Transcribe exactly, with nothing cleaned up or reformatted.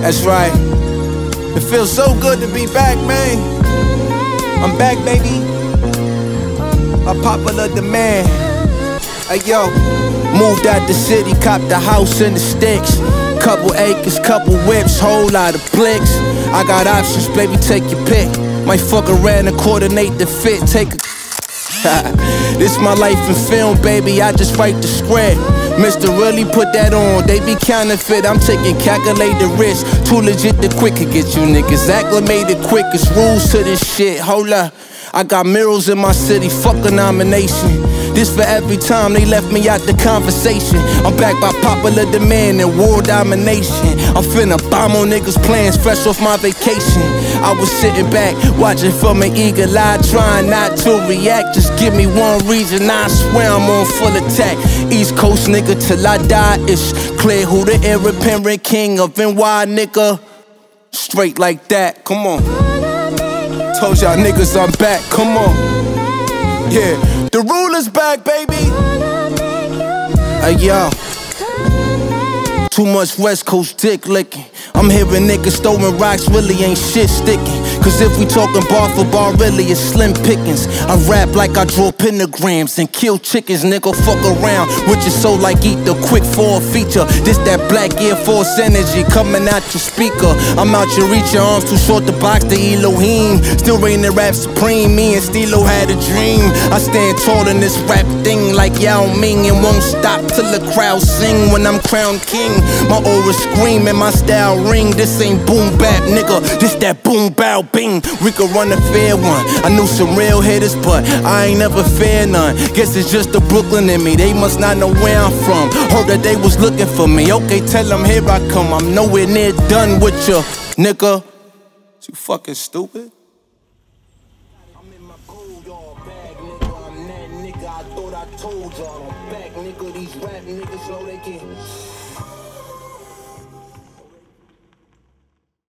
That's right. It feels so good to be back, man. I'm back, baby. A popular demand. Hey, yo, moved out the city, copped a house in the sticks. Couple acres, couple whips, whole lot of blicks. I got options, baby, take your pick. Might fuck around and coordinate the fit, take a this my life in film, baby, I just write the script. Mister really put that on, they be counterfeit. I'm taking calculated risks, too legit to quick to get you niggas acclimated quick. It's rules to this shit, hold up. I got mirrors in my city, fuck a nomination. This for every time they left me out the conversation. I'm back by popular demand and world domination. I'm finna bomb on niggas' plans fresh off my vacation. I was sitting back, watching from an eagle eye, trying not to react. Just give me one reason, I swear I'm on full attack. East Coast nigga till I die, it's clear who the heir apparent king of N Y, nigga. Straight like that, come on. Told y'all niggas I'm back, come on. Yeah, the ruler's back, baby. Hey, yo. Too much West Coast dick licking. I'm hearing niggas throwing rocks, really ain't shit sticking. Cause if we talking bar for bar, really it's slim pickings. I rap like I draw pentagrams and kill chickens, nigga, fuck around with your soul like eat the quick for a feature. This that black Air Force energy coming out your speaker. I'm out your reach, your arms too short to box the Elohim. Still reigning rap supreme, me and Stilo had a dream. I stand tall in this rap thing like Yao Ming and won't stop till the crowd sing when I'm crowned king. My aura scream and my style ring. This ain't boom bap, nigga, this that boom bow bing. We could run a fair one. I knew some real hitters, but I ain't never fear none. Guess it's just the Brooklyn in me, they must not know where I'm from. Heard that they was looking for me, okay, tell them here I come. I'm nowhere near done with ya, nigga. You fucking stupid? I'm in my cold yard bag, nigga, I'm that nigga. I thought I told y'all I'm back, nigga. These rap niggas know they can